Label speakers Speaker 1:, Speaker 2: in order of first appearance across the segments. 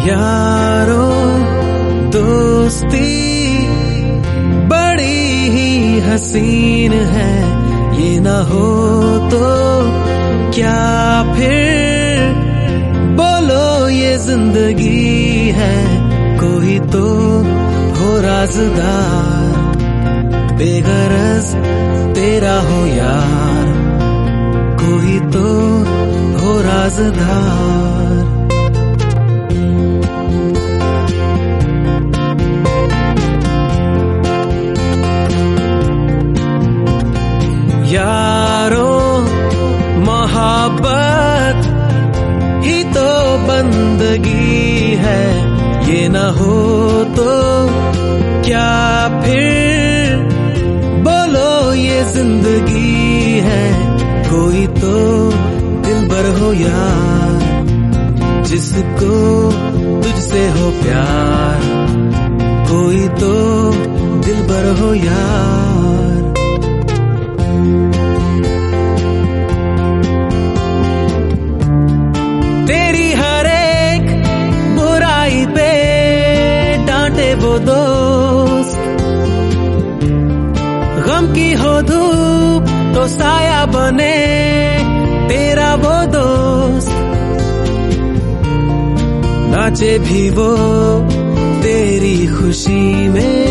Speaker 1: यारो दोस्ती बड़ी ही हसीन है, ये ना हो तो क्या फिर बोलो ये जिंदगी है। कोई तो हो राज़दार, बेगरज तेरा हो यार, कोई तो हो राज़दार। यारो मोहब्बत ही तो बंदगी है, ये ना हो तो क्या फिर बोलो ये जिंदगी है। कोई तो दिलबर हो यार, जिसको तुझसे हो प्यार, कोई तो दिलबर हो यार। तेरी हर एक बुराई पे डांटे वो दोस्त, गम की हो धूप तो साया बने तेरा वो दोस्त, नाचे भी वो तेरी खुशी में।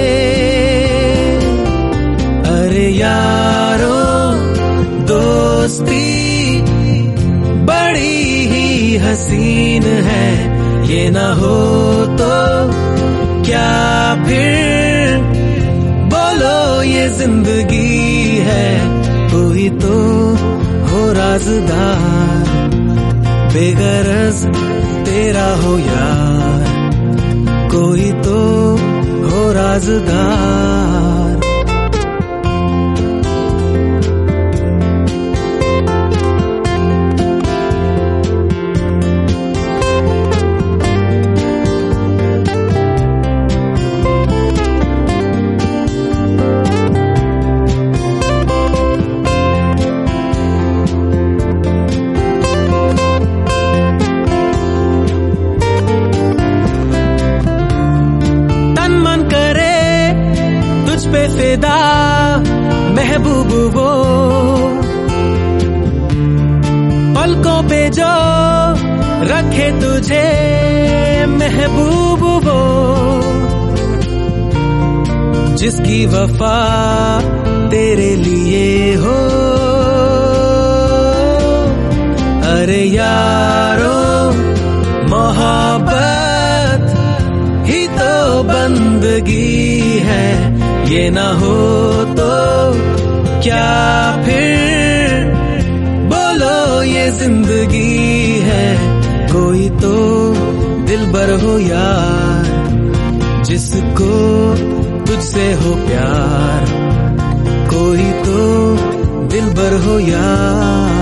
Speaker 1: अरे यारो दोस्ती बड़ी ही हसीन है, ये ना हो तो क्या फिर बोलो ये जिंदगी है। कोई तो हो राज़दार, बेगरज तेरा हो यार, कोई तो हो राज़दार। पे फिदा महबूब वो, पलकों पे जो रखे तुझे महबूब वो, जिसकी वफा तेरे लिए हो। अरे यारो मोहब्बत ही तो बंदगी है, ये ना हो तो क्या फिर बोलो ये जिंदगी है। कोई तो दिलबर हो यार, जिसको तुझसे हो प्यार, कोई तो दिलबर हो यार।